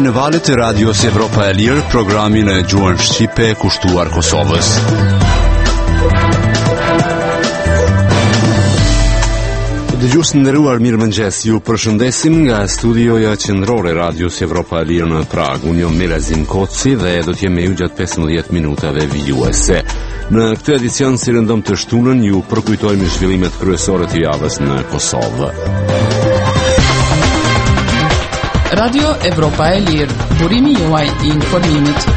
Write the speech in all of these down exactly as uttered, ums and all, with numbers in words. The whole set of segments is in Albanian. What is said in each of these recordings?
në valët e Radios Evropa e Lirë, programin e gjuhën shqipe kushtuar Kosovës. Dëgjues të nderuar, mirëmëngjes. Ju përshëndesim nga studioja qendrore Radios Evropa e Lirë në Prag. Unë jam Melazim Koci dhe do të jem me ju gjatë pesëmbëdhjetë minutave vijuese. Në këtë edicion si rëndom të shtunën ju përkujtojmë zhvillimet kryesore të javës në Kosovë. Radio Evropa e Lirë, burimi juaj i informimit.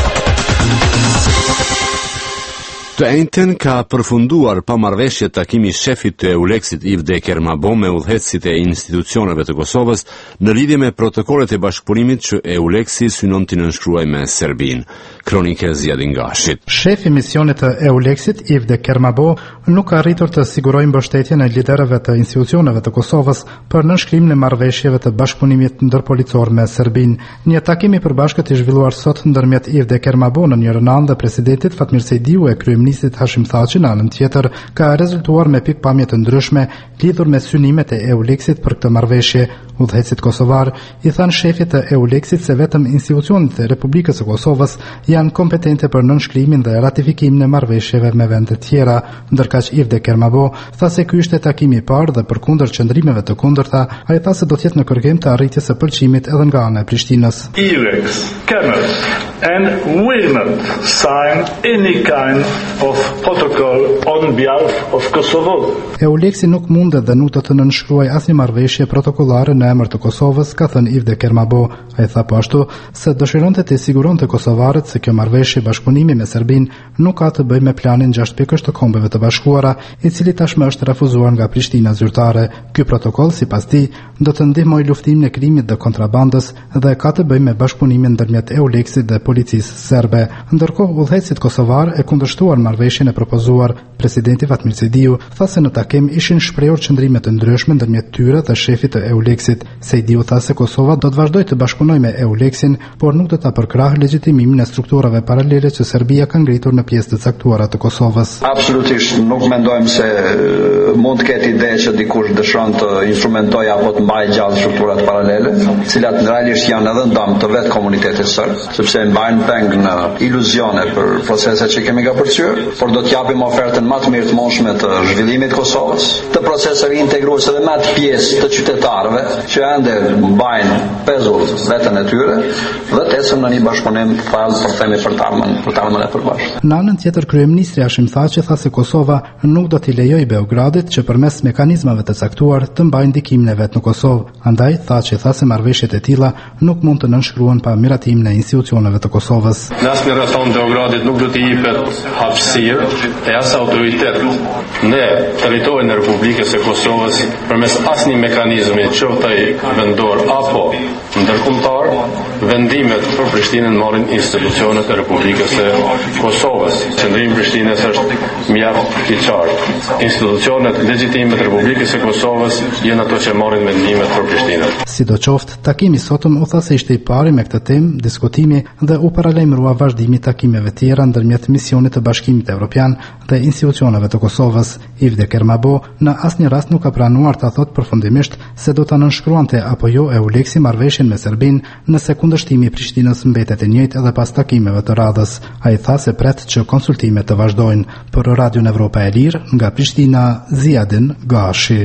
Të njëjtën ka përfunduar pa marrëveshje takimi i shefit të Euleksit Ivde Kermabo me udhëheqësit e institucioneve të Kosovës në lidhje me protokollet e bashkëpunimit që Euleksi synon të nënshkruajë me Serbinë. Kronike Zjadin Gashit. Shefi i misionit të Euleksit Ivde Kermabo nuk ka arritur të sigurojë mbështetjen e liderëve të institucioneve të Kosovës për nënshkrimin e marrëveshjeve të bashkëpunimit ndërpolicor me Serbinë. Një takim i përbashkët i zhvilluar sot ndërmjet Ivde Kermabo në njërin anë dhe presidentit Fatmir Sejdiu e kryeministit Hashim Thaçi në anën tjetër ka rezultuar me pikpamje të ndryshme lidhur me synimet e Euleksit për këtë marrëveshje. Udhëheqësit kosovar i thanë shefit të Euleksit se vetëm institucionet e Republikës së Kosovës janë kompetente për nënshkrimin dhe ratifikimin e marrëveshjeve me vende të tjera, ndërkaq Ivde Kermabo tha se ky ishte takimi i parë dhe përkundër qëndrimeve të kundërta, ai tha se do të jetë në kërkim të arritjes së pëlqimit edhe nga ana e Prishtinës. Eulex cannot and will not sign any kind of protocol on behalf of Kosovo. Euleksi nuk mundet dhe nuk do të nënshkruaj asnjë marrëveshje protokollare në emër të Kosovës, ka thënë Ivde Kermabo. Ai tha po ashtu se dëshironte të siguronte kosovarët se kjo marrëveshje bashkëpunimi me Serbinë nuk ka të bëjë me planin gjashtë pikësh të Kombeve të Bashkuara, i cili tashmë është refuzuar nga Prishtina zyrtare. Ky protokoll, sipas tij, do të ndihmojë luftimin e krimit dhe kontrabandës dhe ka të bëjë me bashkëpunimin ndërmjet Euleksit dhe policisë serbe. Ndërkohë, udhëheqësit kosovar e kundërshtuan marrëveshjen e propozuar. Presidenti Fatmir Sejdiu tha se në takim ishin shprehur qëndrime të ndryshme ndërmjet tyre dhe shefit të Euleksit. Sejdiu tha se Kosova do të vazhdojë të bashkëpunojë me Euleksin, por nuk do ta përkrahë legjitimimin e strukturave paralele që Serbia ka ngritur në pjesë të caktuara të Kosovës. Absolutisht nuk mendojmë se mund të ketë ide që dikush dëshiron të instrumentojë apo të mbajë gjallë strukturat paralele, të cilat realisht janë edhe ndam të vetë komunitetit serb, sepse mbajnë peng në iluzione për proceset që kemi kapërcyer, por do të japim ofertën më të mirë të mundshme të zhvillimit të Kosovës, të proceseve integruese dhe më të pjesë të qytetarëve që ende mbajnë pezull veten e tyre dhe të ecën në një bashkëpunim të thellë për themi për të ardhmen, për të ardhmen e përbashkët. Në anën tjetër, kryeministri Hashim Thaçi tha se Kosova nuk do t'i lejojë Beogradit që përmes mekanizmave të caktuar të mbajë ndikimin e vet në Kosovë. Andaj Thaçi tha se marrëveshjet e tilla nuk mund të nënshkruhen pa miratimin e institucioneve të Kosovës. Në asnjë rrethon Beogradit nuk do t'i jepet hapësirë e as autoritet në territorin e Republikës së Kosovës përmes asnjë mekanizmi, qoftë ai vendor apo ndërkombëtar, vendimet për Prishtinën marrin institucionet e Republikës së Kosovës. Qendrimi i Prishtinës është mjaft i qartë. Institucionet legjitime të Republikës së Kosovës janë ato që marrin vendimet për Prishtinën. Sidoqoftë, takimi sotëm u tha se ishte i pari me këtë temë, diskutimi dhe u paralajmërua vazhdimi i takimeve tjera ndërmjet misionit të Bashkimit Evropian dhe institucioneve të Kosovës. Ivde Kermabo në asnjë rast nuk ka pranuar ta thotë përfundimisht se do ta nënshkruante apo jo Euleksi marrëveshjen me Serbinë nëse kundërshtimi i Prishtinës mbetet i njëjtë edhe pas takimeve të radhës. Ai tha se pret që konsultimet të vazhdojnë. Për Radion Evropa e Lirë, nga Prishtina, Zjadin Gashi.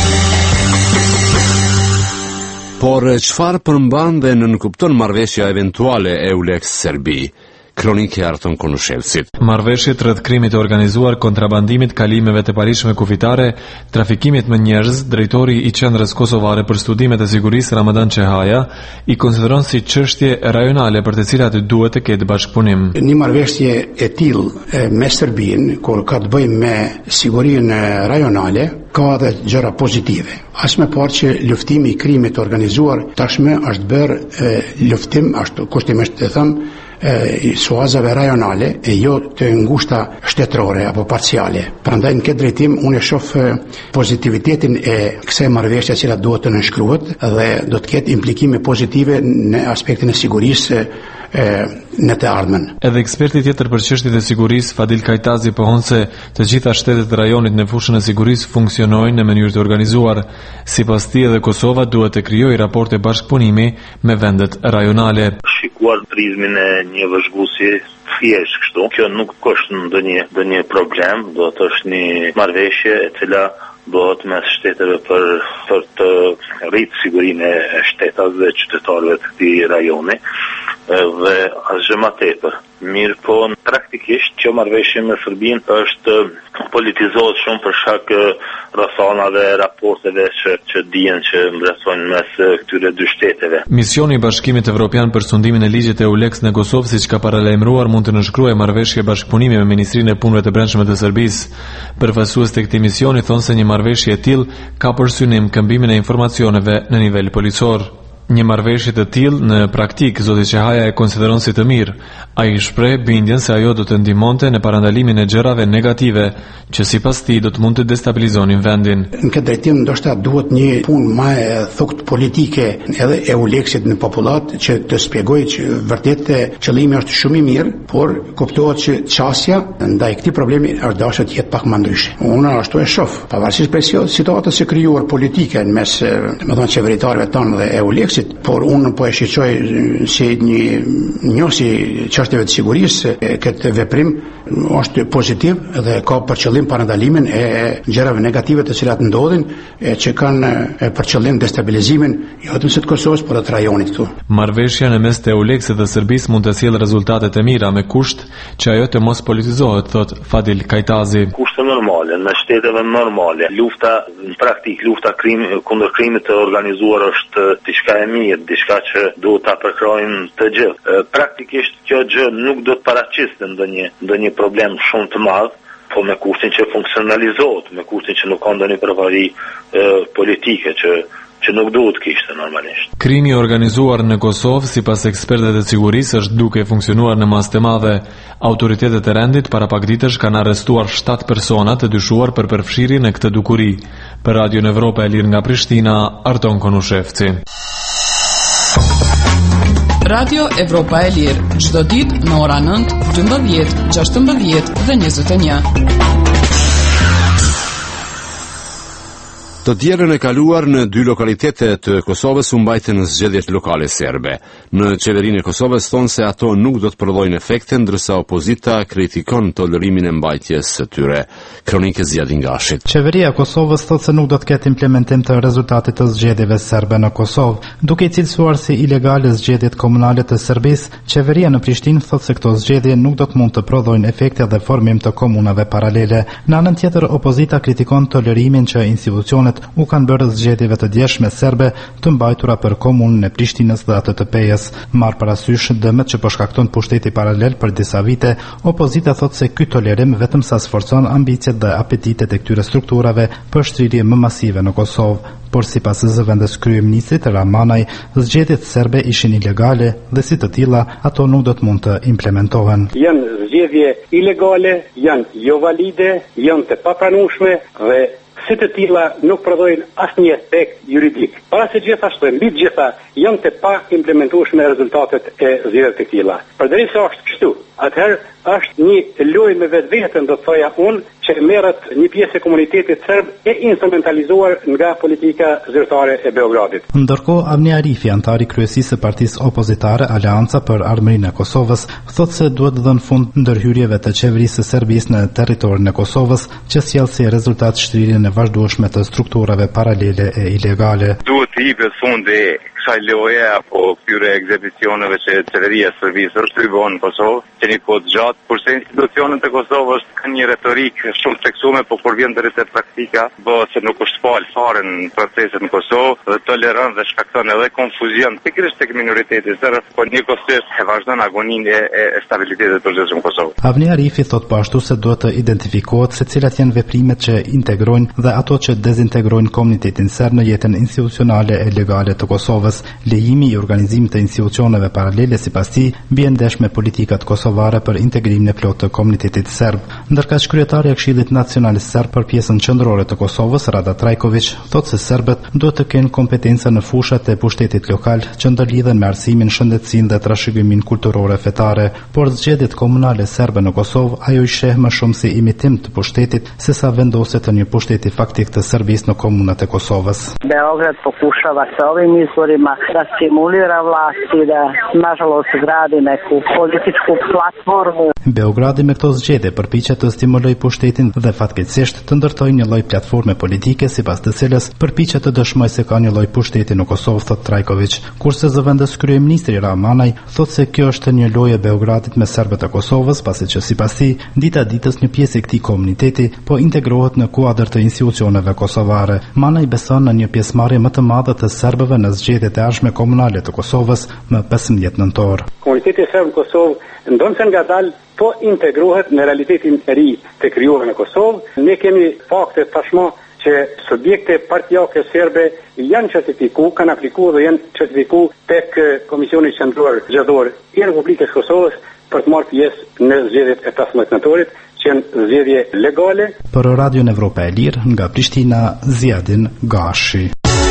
Por çfarë përmban dhe nënkupton marrëveshja eventuale Euleks-Serbi? Kronike Arton Konushevcit. Marrëveshjet rreth krimit të organizuar, kontrabandimit, kalimeve të parishme kufitare, trafikimit me njerëz, drejtori i Qendrës Kosovare për Studimet e Sigurisë Ramadan Çehaja i konsideron si çështje rajonale për të cilat duhet të ketë bashkëpunim. Një marrëveshje e tillë me Serbinë, kur ka të bëjë me sigurinë rajonale, ka edhe gjëra pozitive. As më parë që luftimi i krimit të organizuar tashmë është bërë luftim, ashtu kushtimisht të them, i suazave rajonale e jo të ngushta shtetërore apo parciale. Prandaj në këtë drejtim unë shoh pozitivitetin e kësaj marrëveshje që duhet të nënshkruhet dhe do të ketë implikime pozitive në aspektin e sigurisë e, në të ardhmen. Edhe eksperti tjetër për çështjet e sigurisë, Fadil Kajtazi, pohon se të gjitha shtetet e rajonit në fushën e sigurisë funksionojnë në mënyrë të organizuar. Sipas tij, edhe Kosova duhet të krijojë raporte bashkëpunimi me vendet rajonale. Shikuar prizmin e një vëzhguesi thjesht kështu, kjo nuk është ndonjë ndonjë problem, do të është një marrëveshje e cila bëhet mes shteteve për për të rritë sigurinë e shtetave dhe qytetarëve të këtij rajoni dhe asgjë më tepër. Mirë po, praktikisht që marrëveshja me Serbinë është politizohet shumë për shkak rrethonave dhe raporteve që, që dihen që mbretërojnë mes këtyre dy shteteve. Misioni i Bashkimit Evropian për sundimin e ligjit e EULEX në Kosovë, siç ka paralajmëruar, mund të nënshkruajë marrëveshje bashkëpunimi me Ministrinë e Punëve të Brendshme të Serbisë. Përfaqësues të këtij misioni thonë se një marrëveshje e tillë ka për synim këmbimin e informacioneve në nivel policor. Një marrëveshje të tillë në praktik zoti Çehaja e konsideron si të mirë. Ai shpreh bindjen se ajo do të ndihmonte në parandalimin e gjërave negative që sipas tij do të mund të destabilizonin vendin. Në këtë drejtim ndoshta duhet një punë më e thukët politike edhe e EULEX-it në popullat që të shpjegojë që vërtet qëllimi është shumë i mirë, por kuptohet që çësia ndaj këtij problemi është dashur të jetë pak më ndryshe. Unë ashtu e shoh, pavarësisht prej situatës së krijuar politike në mes, domethënë qeveritarëve tonë dhe EULEX, por unë po e shiqoj si një njohësi çështjeve të sigurisë, këtë veprim është pozitiv dhe ka për qëllim parandalimin e gjërave negative të cilat ndodhin e që kanë për qëllim destabilizimin jo vetëm së Kosovës, por edhe të rajonit këtu. Marrëveshja në mes të EULEX-it dhe Serbisë mund të sjellë rezultate të mira me kusht që ajo të mos politizohet, thot Fadil Kajtazi. Kushte normale, në shteteve normale, lufta në praktik, lufta krim kundër krimit të organizuar është diçka e mirë, diçka që duhet ta përkrojmë të gjithë. Praktikisht kjo gjë nuk do të paraqiste ndonjë ndonjë problem shumë të madh, po me kushtin që funksionalizohet, me kushtin që nuk ka ndonjë përvari politike që që nuk duhet kishte normalisht. Krimi i organizuar në Kosovë, sipas ekspertëve të sigurisë, është duke funksionuar në masë të madhe. Autoritetet e rendit para pak ditësh kanë arrestuar shtatë persona të dyshuar për përfshirje në këtë dukuri. Për Radio Evropa e Lirë nga Prishtina, Arton Konushevci. Radio Evropa e Lirë, çdo ditë në ora nëntë, dymbëdhjetë, gjashtëmbëdhjetë dhe njëzet e një. Të djerën e kaluar në dy lokalitete të Kosovës u mbajtën në zgjedhjet lokale serbe. Në qeverinë e Kosovës thonë se ato nuk do të prodhojnë efekte, ndërsa opozita kritikon tolerimin e mbajtjes së tyre. Kronikë Zjadin Gashit. Qeveria e Kosovës thotë se nuk do të ketë implementim të rezultatit të zgjedhjeve serbe në Kosovë, duke i cilësuar si ilegale zgjedhjet komunale të Serbisë. Qeveria në Prishtinë thotë se këto zgjedhje nuk do të mund të prodhojnë efekte dhe formim të komunave paralele. Në anën tjetër, opozita kritikon tolerimin që institucionet u kanë bërë zgjedhjeve të djeshme serbe të mbajtura për komunën e Prishtinës dhe atë të Pejës. Marr parasysh dëmet që po shkakton pushteti paralel për disa vite, opozita thotë se ky tolerim vetëm sa sforcon ambicet dhe apetitet e këtyre strukturave për shtrirje më masive në Kosovë. Por sipas zëvendës kryeministrit Ramanaj, zgjedhjet serbe ishin ilegale dhe si të tilla ato nuk do të mund të implementohen. Janë zgjedhje ilegale, janë jo valide, janë të papranueshme dhe si të tilla nuk prodhojnë asnjë efekt juridik. Para se gjithashtu, mbi të gjitha, janë të pa implementueshme rezultatet e zgjedhjeve të tilla. Përderisa është kështu, atëherë është një lojë me vetveten, do të thoja unë, që merret një pjesë e komunitetit serb e instrumentalizuar nga politika zyrtare e Beogradit. Ndërkohë, Avni Arifi, antari kryesisë së partisë opozitare Aleanca për Armërinë e Kosovës, thotë se duhet dhënë fund ndërhyrjeve të qeverisë së Serbisë në territorin e Kosovës, që sjell si rezultat shtrirjen e vazhdueshme të strukturave paralele e ilegale. Duhet të jepet fundi kësaj loje apo këtyre ekzibicioneve që qeveria e Serbisë është bën në Kosovë, që një kohë gjatë, kurse institucionet e Kosovës kanë një retorikë shumë teksume, po kur vjen deri te praktika, bëhet se nuk është fal fare në proceset në Kosovë dhe toleron dhe shkakton edhe konfuzion pikërisht tek minoriteti serb, po njëkohësisht e vazhdon agoninë e, e stabilitetit të procesit në Kosovë. Avni Arifi thot po ashtu se duhet të identifikohet se cilat janë veprimet që integrojnë dhe ato që dezintegrojnë komunitetin serb në jetën institucionale e legale të Kosovës. Kosovës. Lejimi i organizimit të institucioneve paralele sipas tij bie ndesh me politikat kosovare për integrimin e plotë të komunitetit serb. Ndërkaq kryetari i Këshillit Nacionalist Serb për pjesën qendrore të Kosovës, Rada Trajković, thotë se serbët duhet të kenë kompetenca në fushat e pushtetit lokal që ndërlidhen me arsimin, shëndetësinë dhe trashëgiminë kulturore fetare, por zgjedhjet komunale serbe në Kosovë ajo i sheh më shumë si imitim të pushtetit sesa vendosje të një pushteti faktik të Serbisë në komunat e Kosovës. Beograd pokušava sa ovim izborima da stimulira vlasti da nažalost gradi neku političku platformu. Beogradi me këto zgjedhje përpiqet të stimulojë pushtetin dhe fatkeqësisht të ndërtojë një lloj platforme politike sipas të cilës përpiqet të dëshmojë se ka një lloj pushteti në Kosovë, thot Trajković, kurse zëvendës kryeministri Ramanaj thotë se kjo është një lojë e Beogradit me serbët e Kosovës, pasi që sipas tij dita ditës një pjesë e këtij komuniteti po integrohet në kuadër të institucioneve kosovare. Manaj beson në një pjesëmarrje më të madhe të serbëve në zgjedhjet e ardhshme komunale të Kosovës më pesëmbëdhjetë nëntor. Komuniteti serb në Kosovë ndonë ngadalë po integrohet në realitetin e ri të krijuar në Kosovë. Ne kemi fakte tashmë që subjekte partijake serbe janë certifiku, kanë aplikuar dhe janë certifiku tek Komisioni Qendror Zgjedhor i Republikës Kosovës për të marrë pjesë në zgjedhjet e pesëmbëdhjetë nëntorit, që janë zgjedhje legale. Për Radion Evropa e Lirë nga Prishtina, Ziadin Gashi.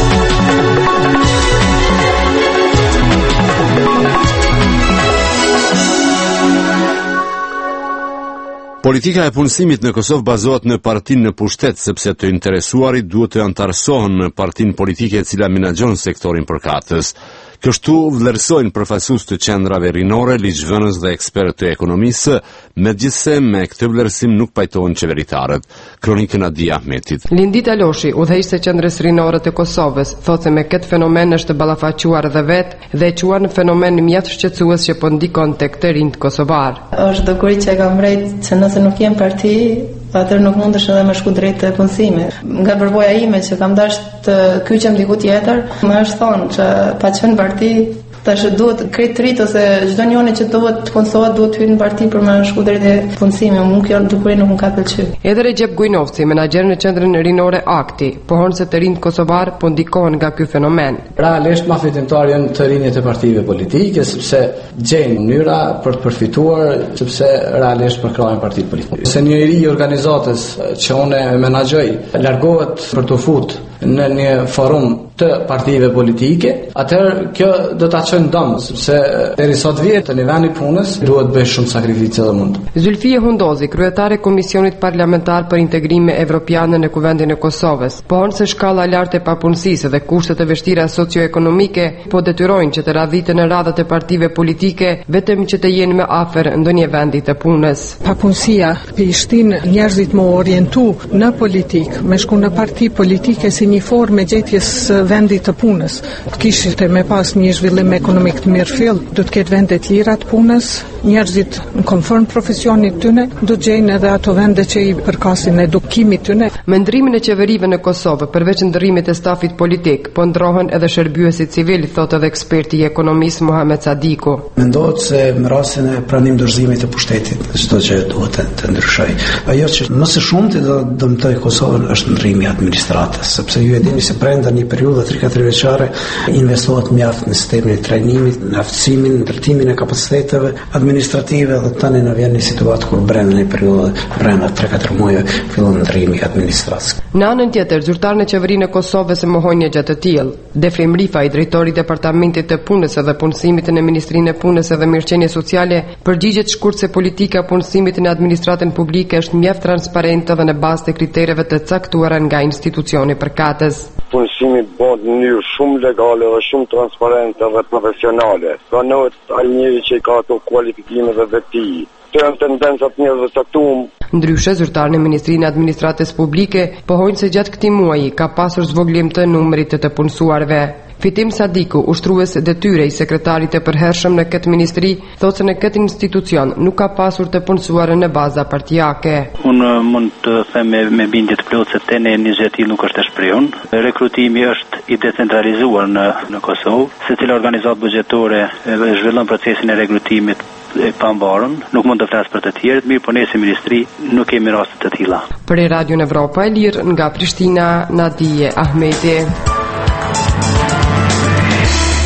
Politika e punësimit në Kosovë bazohet në partinë në pushtet, sepse të interesuarit duhet të antarësohen në partinë politike e cila menaxhon sektorin përkatës. Kështu vlerësojnë përfaqësues të qendrave rinore, ligjvënës dhe ekspertë të ekonomisë, megjithse me këtë vlerësim nuk pajtohen qeveritarët. Kronikën Adia Ahmetit. Lindita Loshi, udhëheqëse e qendrës rinore të Kosovës, thotë se me këtë fenomen është ballafaquar edhe vetë dhe e quan fenomen mjaft shqetësues që po ndikon tek të rinjt kosovar. Është dukuri që ka mbret se nëse nuk jem parti, atër nuk mundesh edhe me shku drejt të punësimit. Nga përvoja ime që kam dash të kyqem diku tjetër, më është thonë që pa qenë parti, tash duhet krejt rrit ose çdo njëri që duhet të punësohet duhet të hyjë në parti për me shku drejt të punësimit. Unë kjo dukuri nuk më ka pëlqyer. Edhe Recep Gujnovci, menaxher në qendrën rinore Akti, pohon se të rinjt kosovar po ndikohen nga ky fenomen. Realisht ma fitimtar janë të rinjt e partive politike, sepse gjejnë mënyra për të përfituar, sepse realisht përkrajnë partitë politike. Se një i organizatës që unë menaxhoj largohet për të futur në një forum të partive politike, atëherë kjo do ta çojë dëm, sepse deri sot vjet në nivelin e punës duhet bëj shumë sakrificë dhe mund. Zylfie Hundozi, kryetare e Komisionit Parlamentar për Integrim Evropian në Kuvendin e Kosovës, pohon se shkalla e lartë e papunësisë dhe kushtet e vështira socioekonomike po detyrojnë që të radhiten në radhat e partive politike vetëm që të jenë më afër ndonjë vendi të punës. Papunësia shtin njerëzit më orientu në politik, me shku në parti politike si një formë gjetjes vendit të punës. Të kishte me pas një zhvillim ekonomik të mirë fill, do të ketë vende të lira të punës, njerëzit në konform profesionit tyne, do të gjejnë edhe ato vende që i përkasin edukimit tyne. Me ndrimin e qeverive në Kosovë, përveç ndrimit e stafit politik, po ndrohen edhe shërbjuesit civil, thotë edhe eksperti i ekonomisë Muhamet Sadiku. Mendohet se në rastin e pranim dorëzimit të pushtetit, çdo që duhet të ndryshojë. Ajo që më së shumti do dëmtoj Kosovën është ndrimi i administratës, sepse ju e dini se brenda një periudhe tre katër vjeçare investohet mjaft në sistemin e trajnimit, në aftësimin, ndërtimin e kapaciteteve administrative dhe tani në vjen një situatë kur brenda një periudhe, brenda tre katër muajve fillon ndrimi i administratës. Në anën tjetër, zyrtarët në qeverinë e Kosovës e mohojnë një gjatë të tillë. Defrim Rifa, i drejtori i Departamentit të Punës dhe Punësimit në Ministrinë e Punës dhe Mirëqenies Sociale, përgjigjet shkurt se politika e punësimit në administratën publike është mjaft transparente dhe në bazë të kritereve të caktuara nga institucioni përkatës. Punësimi bëhet në mënyrë shumë legale dhe shumë transparente dhe profesionale. Pranohet ai njeri që ka ato kualifikime dhe veti. Të janë tendencat njerëzve të caktuar. Ndryshe, zyrtarët në Ministrinë e Administratës Publike pohojnë se gjatë këtij muaji ka pasur zvoglim të numrit të të punësuarve. Fitim Sadiku, ushtrues detyre i sekretarit të përhershëm në këtë ministri, thotë se në këtë institucion nuk ka pasur të punësuar në baza partijake. Unë mund të them me, me bindje të plotë se tene iniciativë nuk është e shprehur. Rekrutimi është i decentralizuar në në Kosovë, secila organizatë buxhetore zhvillon procesin e rekrutimit e pambarën, nuk mund të flas për të tjerët, mirë po ne si ministri nuk kemi raste të tilla. Për Radion Evropa e Lirë nga Prishtina, Nadije Ahmeti.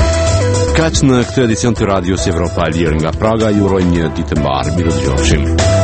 Kaq në këtë edicion të Radios Evropa e Lirë nga Praga, ju uroj një ditë të mbarë. Miru dëgjofshim.